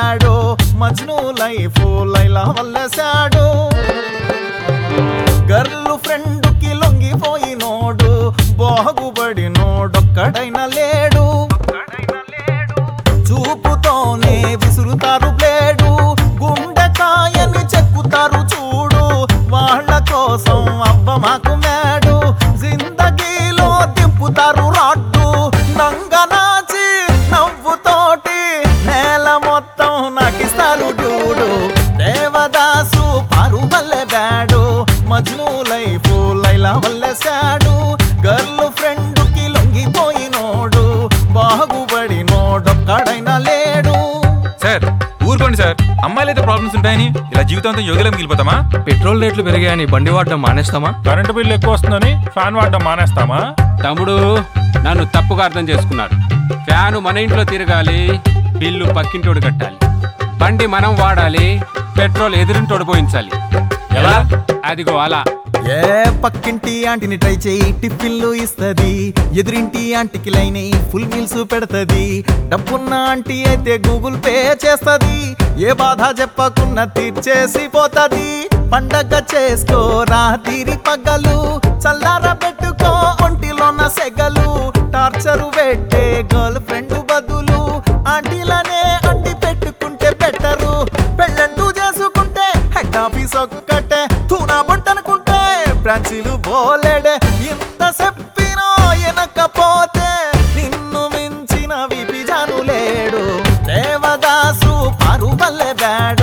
Bad or Majnu life Laila వల్ల సాడో girl friend కి లొంగిపోయినోడు బాగుబడినోడొక్కడైనా లేడు చూపుతోనే విసురుతారు బ్లేడు గుండెకాయని చెక్కుతారు చూడు వాళ్ళ కోసం అబ్బ మాకు మేడు జిందగీలో దింపుతారు రాడ్డు నంగనాచి నవ్వుతోటి నేల మొత్తం నటిస్తారు చూడు దేవదాసు పారు వల్లే బ్యాడు మజ్ను లైఫ్ లైలా వల్లే సాడు గర్ల్ ఫ్రెండ్ కి లొంగిపోయినోడు బాగుబడినోడొక్కడైనా లేడు. సార్ ఊరుకోండి సార్, అమ్మాయిలైతే ప్రాబ్లమ్స్ ఉంటాయని ఇలా జీవితంతో యోగిలో మిగిలిపోతామా? పెట్రోల్ రేట్లు పెరిగాయని బండి వాడడం మానేస్తామా? కరెంటు బిల్లు ఎక్కువ వస్తుందని ఫ్యాన్ వాడడం మానేస్తామా? తమ్ముడు నన్ను తప్పుగా అర్థం చేసుకున్నాడు. ఫ్యాను మన ఇంట్లో తిరగాలి, బిల్లు పక్కింటోడు కట్టాలి. బండి మనం వాడాలి, పెట్రోల్ ఎదురింటోడు పోయించాలి. ఎలా? అదిగో అలా. ఏ పక్కింటి ఆంటీని ట్రై చేయి టిఫిన్లు ఇస్తది, ఎదురింటి ఆంటీకి లైన్ ఫుల్ మీల్స్ పెడతది, డబ్బున్న ఆంటీ అయితే గూగుల్ పే చేస్తది, ఏ బాధ చెప్పకున్న తీర్చేసి పోతది. పండగ చేసుకో రాత్రి పగలు చల్లార పెట్టుకో ఒంటిలోన సెగలు, టార్చరు పెట్టే గర్ల్ ఫ్రెండ్ బదులు ఆంటీలనే అంటి పెట్టుకుంటే బెటరు. పెళ్ళంటూ చేసుకుంటే హెడ్ ఆఫీస్ ఒక్కటే తూనా బొట్టనుకుంటే బ్రాంచీలు బోలెడే. ఇంత చెప్పినో ఎనకపోతే నిన్ను మించిన విపిజాను లేడు. దేవదాసు పారు వల్లే బ్యాడు